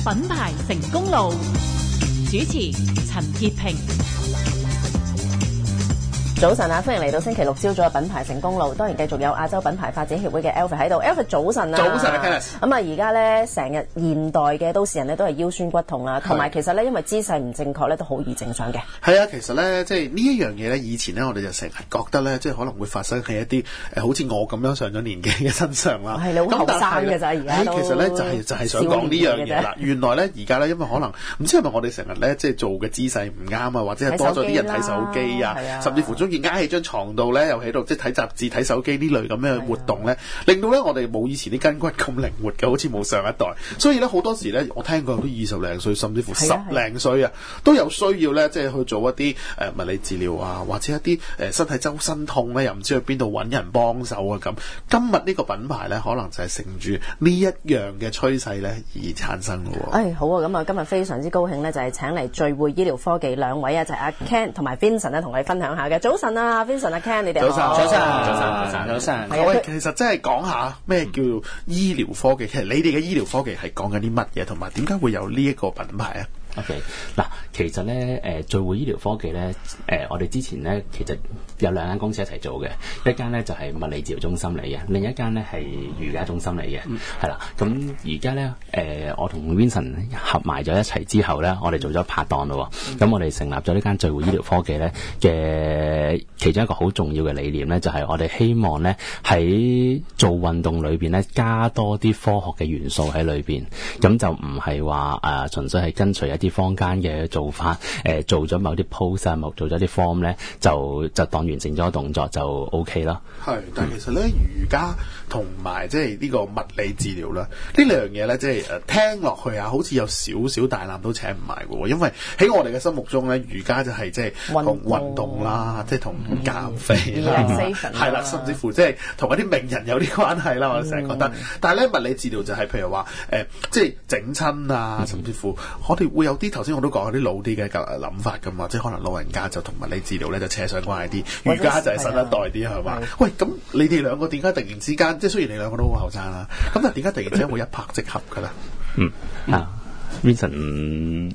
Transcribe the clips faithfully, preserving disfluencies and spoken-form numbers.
品牌成功路，主持陳潔平。 早晨啊，歡迎嚟到星期六朝早嘅品牌成功路。當然繼續有亞洲品牌發展協會嘅 Alfred 喺度。Alfred 早晨啊， 早晨啊 Kenneth。 咁啊，而家咧成日現代嘅都市人咧都係腰酸骨痛啦，同埋其實咧因為姿勢唔正確咧都好易整傷嘅。 係啊，其實咧即係呢一樣嘢咧，以前咧我哋就成日覺得咧，即係可能會發生喺一啲誒好似我咁樣上咗年紀嘅身上啦。 係你好後生嘅咋，而家都其實咧就係就係想講呢樣嘢啦。原來咧而家咧因為可能唔知係咪我哋成日咧即係做嘅姿勢唔啱啊，或者係多咗啲人睇手機啊，甚至乎中意挨喺張床度咧又喺度即係睇雜誌睇手機呢類咁嘅活動咧，令到咧我哋冇以前啲筋骨咁靈活嘅，好似冇上一代。所以咧好多時咧，我聽過有啲二十零歲甚至乎十零歲啊，都有需要咧即係去做一啲誒、呃、物理治療啊，或者一啲誒、呃、身體周身痛咧，又唔知去邊度揾人幫手啊咁。今日呢個品牌咧，可能就係乘住呢一樣嘅趨勢咧而產生咯。 誒、哎、好啊，咁啊今日非常之高興咧，就係、是、請嚟聚匯醫療科技兩位啊，就係、是、阿 Ken 同埋 Vincent 咧，同我哋分享下嘅。早晨啊 ，Vincent 阿 Ken， 你哋好。 早晨，早晨， 早晨，早晨，早晨。 各位，其實真係講下咩叫醫療科技？其實你哋嘅醫療科技係講緊啲乜嘢，同埋點解會有呢一個品牌啊？ OK， 嗱，其實咧，誒聚匯醫療科技咧，誒、呃、我哋之前咧，其實有兩間公司一齊做嘅，一間咧就係、是、物理治療中心嚟嘅，另一間咧係瑜伽中心嚟嘅，係啦、嗯。咁而家咧，誒、呃、我同 Vincent 合埋咗一齊之後咧，我哋做咗拍檔咯。咁、嗯、我哋成立咗呢間聚匯醫療科技咧嘅其中一個好重要嘅理念咧，就係、是、我哋希望咧喺做運動裏邊咧加多啲科學嘅元素喺裏邊，咁就唔係話誒純粹係跟隨一啲坊間嘅做法，誒、呃、做咗某啲 pose 啊，某做咗啲 form 咧，就就當完成咗動作就 OK 啦。 係，但係其實咧瑜伽同埋即係呢個物理治療啦，呢兩樣嘢咧，即係誒聽落去啊，好似有少少大纜都請唔埋嘅喎。因為喺我哋嘅心目中咧，瑜伽就係即係同運動啦，即係同減肥啦，係啦、嗯，甚至乎即係同一啲名人有啲關係啦。我成日覺得，嗯、但係咧物理治療就係、是、譬如話誒、呃，即係整親啊，甚至乎我哋會有啲頭先我都講有啲老啲嘅諗法㗎嘛，即係可能老人家就同物理治療咧就扯上關係啲，瑜伽就係新一代啲係嘛？喂，咁你哋兩個點解突然之間，即係雖然你兩個都好後生啦，咁但係點解突然之間會一拍即合㗎咧？ 嗯啊。Vincent，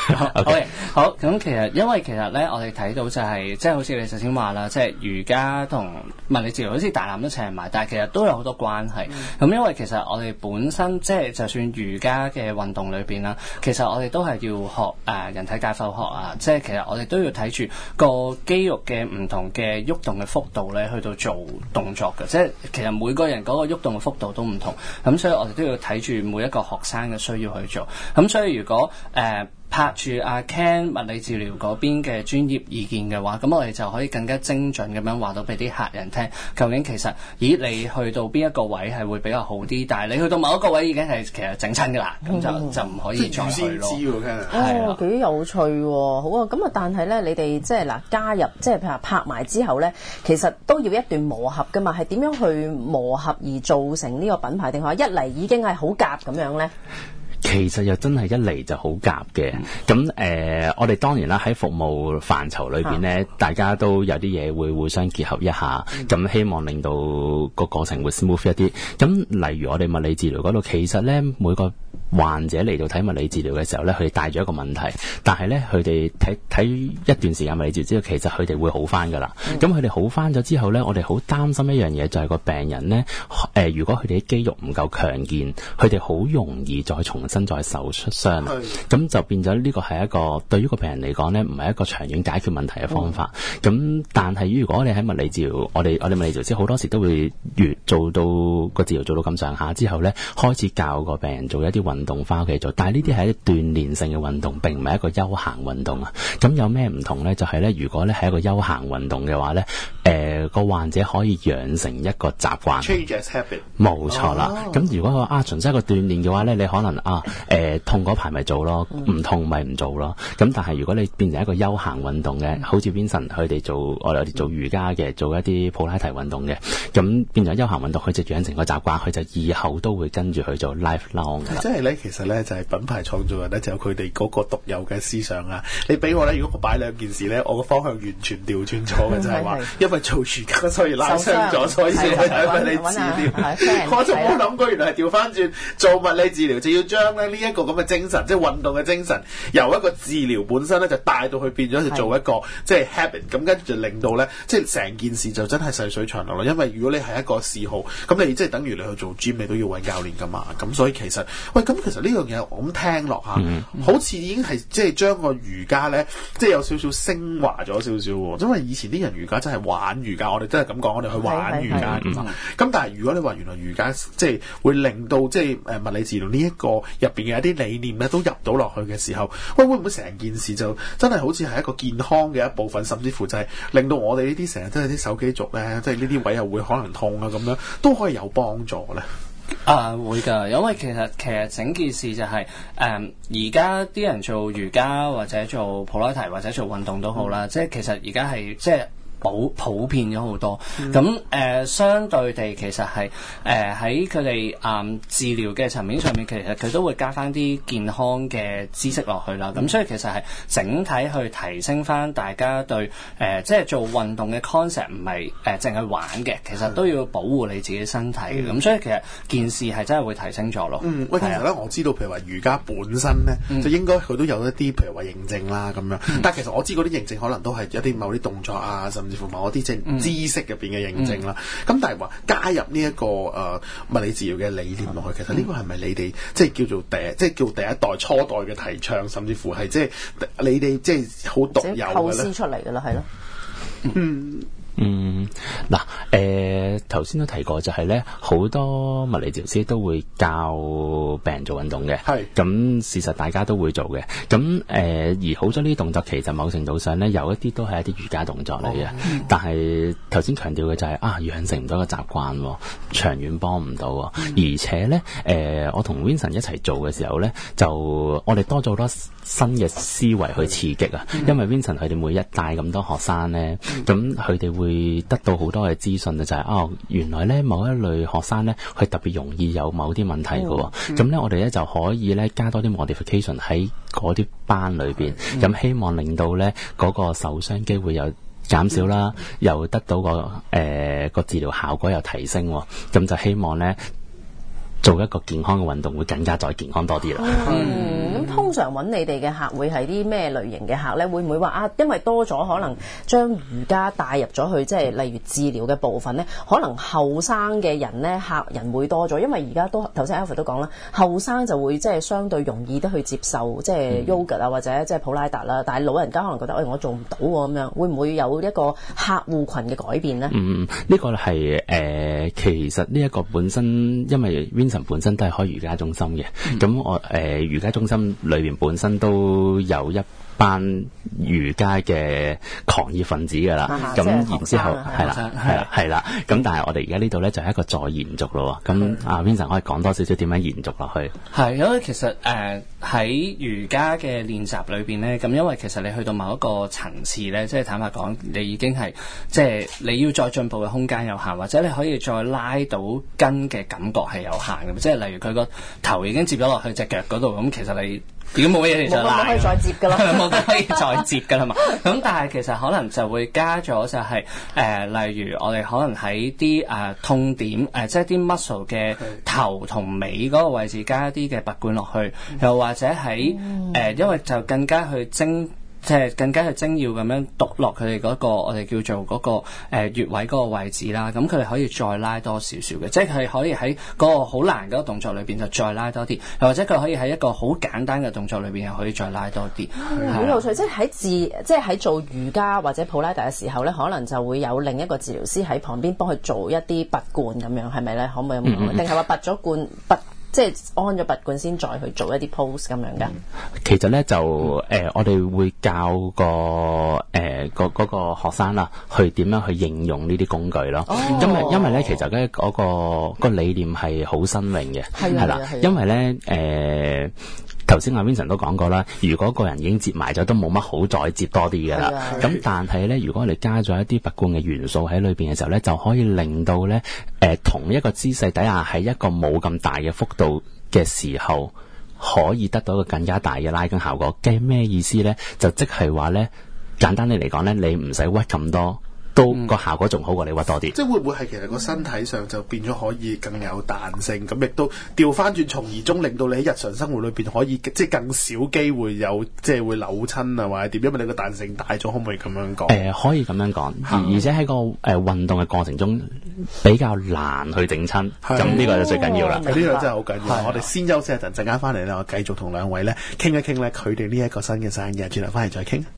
OK， 好，咁其實因為其實咧，我哋睇到就係、是、即係好似你頭先話啦，即係瑜伽同物理治療好似大纜都請埋，但係其實都有好多關係。咁、嗯、因為其實我哋本身即係就算瑜伽嘅運動裏邊啦，其實我哋都係要學誒、呃、人體解剖學啊，即係其實我哋都要睇住個肌肉嘅唔同嘅喐動嘅幅度咧，去到做動作嘅。即係其實每個人嗰個喐動嘅幅度都唔同，咁所以我哋都要睇住每一個學生嘅需要去做。咁所以如果誒、呃、拍住阿 Ken 物理治療嗰邊嘅專業意見嘅話，咁我哋就可以更加精準咁樣話到俾啲客人聽，究竟其實咦你去到邊一個位係會比較好啲，但係你去到某一個位已經係其實整親㗎啦，咁、嗯、就就唔可以再去咯。 哦，幾有趣喎！好啊，咁啊，但係咧，你哋即係嗱加入，即係譬如話拍埋之後咧，其實都要一段磨合㗎嘛，係點樣去磨合而造成呢個品牌，定係話一嚟已經係好夾咁樣咧？ 其實又真係一嚟就好夾嘅，咁誒、呃，我哋當然啦喺服務範疇裏邊咧，啊、大家都有啲嘢會互相結合一下，咁、嗯、希望令到個過程會 smooth 一啲。咁例如我哋物理治療嗰度，其實咧每個患者嚟到睇物理治療嘅時候咧，佢哋帶咗一個問題，但係咧佢哋睇睇一段時間物理治療之後，其實佢哋會好翻噶啦。咁佢哋好翻咗之後咧，我哋好擔心一樣嘢，就係、是、個病人咧，誒、呃，如果佢哋啲肌肉唔夠強健，佢哋好容易再重新再受出傷，咁的就變咗呢個係一個對於個病人嚟講咧，唔係一個長遠解決問題嘅方法。咁、嗯、但係如果你喺物理治療，我哋我哋物理治療師好多時都會越做到個治療做到咁上下之後咧，開始教個病人做一啲運動翻屋企做，但係呢啲係一啲鍛鍊性嘅運動，並唔係一個休閒運動啊。咁有咩唔同咧？就係、是、咧，如果咧係一個休閒運動嘅話咧，誒、呃、個患者可以養成一個習慣 ，change as habit， 冇錯啦。咁、哦、如果話啊純粹一個鍛鍊嘅話咧，你可能啊誒、呃、痛嗰排咪做咯，唔痛咪唔做咯。咁但係如果你變成一個休閒運動嘅，好似 Vincent 佢哋做我哋做瑜伽嘅，做一啲普拉提運動嘅，咁變咗休閒運動，佢就養成個習慣，佢就以後都會跟住去做 lifelong 㗎啦。 即係咧，其實咧就係、是、品牌創造人咧，就有佢哋嗰個獨有嘅思想啊。你俾我咧，如果我擺兩件事咧，我個方向完全調轉咗嘅，就係話，因為為做瑜伽所以拉傷咗，所以先去睇物理治療。我就冇諗過，原來係調翻轉做物理治療，就要將咧呢一個咁嘅精神，即係運動嘅精神，由一個治療本身咧就帶到去變咗就做一個即係 habit，咁跟住就令到咧即係成件事就真係細水長流咯。因為如果你係一個嗜好，咁你即係等於你去做 gym，你都要揾教練噶嘛。咁所以其實喂，咁其實呢樣嘢我咁聽落下，嗯、好似已經係即係將個瑜伽咧，即係有少少升華咗少少喎。因為以前啲人瑜伽真係玩瑜伽，我哋真係咁講，我哋去玩瑜伽㗎嘛。咁但係如果你話原來瑜伽即係會令到即係誒物理治療呢一個入邊嘅一啲理念咧，都入到落去嘅時候，喂，會唔會成件事就真係好似係一個健康嘅一部分，甚至乎就係令到我哋呢啲成日都係啲手機族咧，即係呢啲位又會可能痛啊咁樣，都可以有幫助咧？ 啊，會㗎，因為其實其實整件事就係、是、誒，而家啲人做瑜伽或者做普拉提或者做運動都好啦，嗯、即係其實而家係即係。普普遍咗好多，咁誒、嗯呃、相對地其實係誒喺佢哋誒治療嘅層面上面，其實佢都會加翻啲健康嘅知識落去啦。咁、嗯、所以其實係整體去提升翻大家對誒、呃、即係做運動嘅 concept 唔係誒淨係玩嘅，其實都要保護你自己身體嘅。咁、嗯、所以其實件事係真係會提升咗咯。嗯， 喂，其實咧我知道，譬如話瑜伽本身咧，嗯、就應該佢都有一啲譬如話認證啦咁樣，嗯、但係其實我知嗰啲認證可能都係一啲某啲動作啊，甚至乎某啲即係知識入邊嘅認證啦，咁、嗯、但係話加入呢、這、一個誒、呃、物理治療嘅理念落去，其實呢個係咪你哋即係叫做第一，即係叫第一代初代嘅提倡，甚至乎係即係你哋即係好獨有嘅咧？構思出嚟嘅啦，係咯。 嗯。 嗯，嗱，誒頭先都提過，就係咧好多物理治療師都會教病人做運動嘅，係咁事實大家都會做嘅，咁誒、呃、而好咗呢啲動作，其實某程度上咧有一啲都係一啲瑜伽動作嚟嘅，哦嗯、但係頭先強調嘅就係、是、啊養成唔到個習慣，長遠幫唔到，嗯、而且咧誒、呃、我同 Vincent 一齊做嘅時候咧，就我哋多咗好多新嘅思維去刺激啊，嗯、因為 Vincent 佢哋每一帶咁多學生咧，咁佢哋會會得到好多嘅資訊咧，就係、是、哦，原來咧某一類學生咧，佢特別容易有某啲問題嘅喎。咁咧、嗯，我哋咧就可以咧加多啲 modification 喺嗰啲班裏邊，咁、嗯、希望令到咧嗰、那個受傷機會有減少啦，嗯、又得到個誒、呃、個治療效果又提升。咁就希望咧做一個健康嘅運動會更加再健康多啲啦。 嗯，咁通常揾你哋嘅客會係啲咩類型嘅客咧？會唔會話啊？因為多咗可能將瑜伽帶入咗去，即係例如治療嘅部分咧，可能後生嘅人咧客人會多咗，因為而家都頭先 Alfred 都講啦，後生就會即係相對容易得去接受即係 yoga 啊或者即係普拉達啦，但係老人家可能覺得喂、哎、我做唔到喎咁樣，會唔會有一個客戶群嘅改變咧？ 嗯，呢、這個係誒、呃、其實呢一個本身因為 Vincent 本身都係開瑜伽中心嘅，咁、嗯、我誒、呃、瑜伽中心裏邊本身都有一班瑜伽嘅狂熱分子噶啦，咁、啊、然之後係啦係啦係啦，咁但係我哋而家呢度咧就係一個再延續咯，咁阿 Vincent 可以講多少少點樣延續落去？ 係因為其實誒喺、呃、瑜伽嘅練習裏邊咧，咁因為其實你去到某一個層次咧，即係坦白講，你已經係即係你要再進步嘅空間有限，或者你可以再拉到筋嘅感覺係有限嘅，即係例如佢個頭已經接咗落去隻腳嗰度，咁其實你已經冇乜嘢嚟再拉， 冇可以再接噶啦， 冇得可以再接噶啦嘛。咁但係其實可能就會加咗就係、是、誒、呃，例如我哋可能喺啲誒痛點誒、呃，即係啲 muscle 嘅頭同尾嗰個位置加一啲嘅拔罐落去，又或者喺誒、呃，因為就更加去精。即係更加係精要咁樣篤落佢哋嗰個我哋叫做嗰、那個誒、呃、穴位嗰個位置啦，咁佢哋可以再拉多少少嘅，即係佢可以喺嗰個好難嗰個動作裏邊就再拉多啲，又或者佢可以喺一個好簡單嘅動作裏邊又可以再拉多啲。 好有趣，即係喺治，即係喺做瑜伽或者普拉提嘅時候咧，可能就會有另一個治療師喺旁邊幫佢做一啲拔罐咁樣，係咪咧？可唔可以咁講？定係話拔咗罐拔？即係安咗拔罐先，再去做一啲 pose 咁樣㗎。 其實咧就誒、呃，我哋會教個誒、呃、個嗰、那個學生啦，去點樣去應用呢啲工具咯。哦、因為因為咧，其實咧嗰、那個、那個理念係好新穎嘅，係啦。因為咧誒。頭先阿 Vincent 都講過啦，如果個人已經接埋咗，都冇乜好再接多啲嘅啦。咁但係咧，如果我哋加咗一啲拔罐嘅元素喺裏邊嘅時候咧，就可以令到咧，誒、呃、同一個姿勢底下喺一個冇咁大嘅幅度嘅時候，可以得到一個更加大嘅拉筋效果。嘅咩意思咧？就即係話咧，簡單啲嚟講咧，你唔使屈咁多都個效果仲好過你屈多啲。 即係會唔會係其實個身體上就變咗可以更有彈性，咁亦都調翻轉，從而中令到你喺日常生活裏邊可以即係更少機會有即係會扭親啊或者點，因為你個彈性大咗，可唔可以咁樣講？ 誒、呃，可以咁樣講，而而且喺個誒、呃、運動嘅過程中比較難去整親，咁呢個就最緊要啦。 呢個真係好緊要。我哋先休息一陣，陣間翻嚟咧，我繼續同兩位咧傾一傾咧佢哋呢一個新嘅生意，轉頭翻嚟再傾。